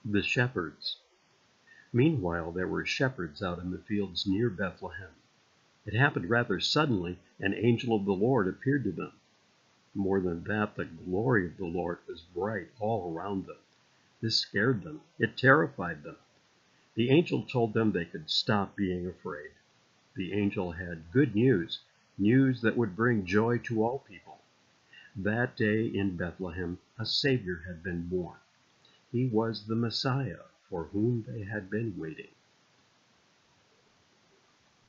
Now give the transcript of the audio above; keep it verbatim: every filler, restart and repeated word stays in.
The shepherds. Meanwhile there were shepherds out in the fields near Bethlehem. It happened rather suddenly. An angel of the Lord appeared to them. More than that, the glory of the Lord was bright all around them. This scared them. It terrified them. The angel told them they could stop being afraid. The angel had good news, news that would bring joy to all people. That day in Bethlehem, a Savior had been born. He was the Messiah for whom they had been waiting.